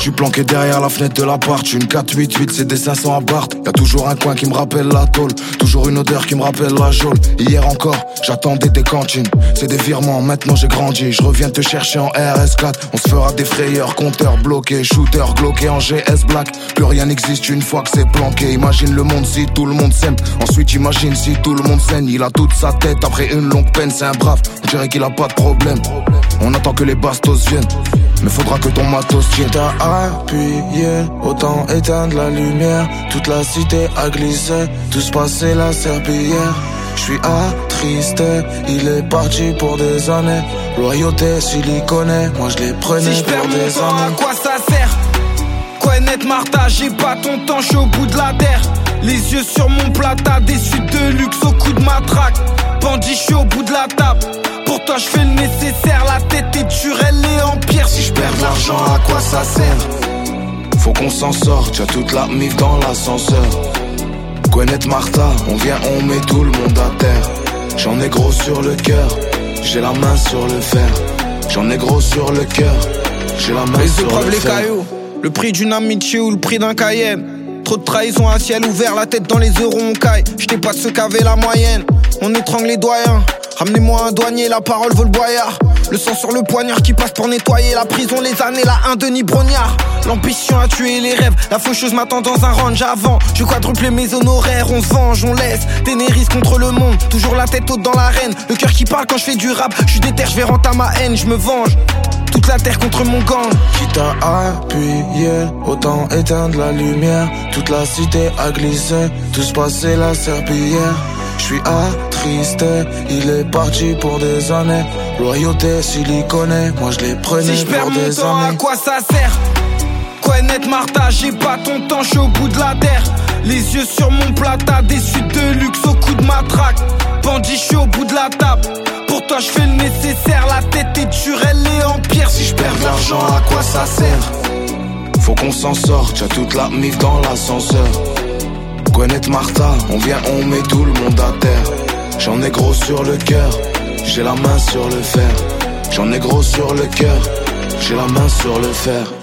suis planqué derrière la fenêtre de l'appart. Une 488, c'est des 500 à Bart. Y'a toujours un coin qui me rappelle la tôle, toujours une odeur qui me rappelle la geôle. Hier encore, j'attendais des cantines, c'est des virements, maintenant j'ai grandi. Je reviens te chercher en RS4. On se fera des frayeurs, compteur bloqué, shooter gloqué en GS Black. Plus rien n'existe une fois que c'est planqué. Imagine le monde si tout le monde s'aime. Ensuite imagine si tout le monde saigne. Il a toute sa tête après une longue peine, c'est un brave. On dirait qu'il a pas de problème. On attend que les bastos viennent, mais faudra que ton matos tienne. T'as appuyé, autant éteindre la lumière. Toute la cité a glissé, tout se passait la serpillière. J'suis attristé, il est parti pour des années. Loyauté, siliconée, moi je les prenais si pour des temps, années. À quoi ça sert? Quoi net Martha, j'ai pas ton temps, j'suis au bout de la terre. Les yeux sur mon plata, des suites de luxe au coup de matraque. Bandit, j'suis au bout de la table. Pour toi j'fais le nécessaire, la tête est dure, elle est en pierre. Si j'perds de l'argent, à quoi ça sert? Faut qu'on s'en sorte, y'a toute la mif dans l'ascenseur. Gwenette Martha, on vient, on met tout le monde à terre. J'en ai gros sur le cœur, j'ai la main sur le fer. J'en ai gros sur le cœur, j'ai la main sur le fer. Les cailloux, le prix d'une amitié ou le prix d'un Cayenne. Trop de trahison à ciel ouvert, la tête dans les euros on caille. J'étais pas de ceux qu'avait la moyenne, on étrangle les doyens. Ramenez-moi un douanier, la parole vaut le boyard. Le sang sur le poignard qui passe pour nettoyer la prison, les années, la un Denis Brognard. L'ambition a tué les rêves, la faucheuse m'attend dans un range avant. Je quadruple mes honoraires, on se venge, on laisse Ténéris contre le monde, toujours la tête haute dans l'arène. Le cœur qui parle quand je fais du rap, je suis déter, je vais rentrer à ma haine, je me venge. Toute la terre contre mon gang. Qui t'a appuyé, autant éteindre la lumière. Toute la cité a glissé, tout se passait la serpillière. J'suis attristé, il est parti pour des années. Loyauté, siliconée, moi je les prenais si pour des temps, années. À quoi ça sert? Quoi net Martha, j'ai pas ton temps, j'suis au bout de la terre. Les yeux sur mon plata, des suites de luxe au coup de matraque. Bandit, j'suis au bout de la table. Pour toi j'fais le nécessaire, la tête est dure, elle est en pierre. Si j'perds de l'argent, à quoi ça sert? Faut qu'on s'en sorte, y'a toute la mif dans l'ascenseur. Gwenette Martha, on vient, on met tout le monde à terre. J'en ai gros sur le cœur, j'ai la main sur le fer. J'en ai gros sur le cœur, j'ai la main sur le fer.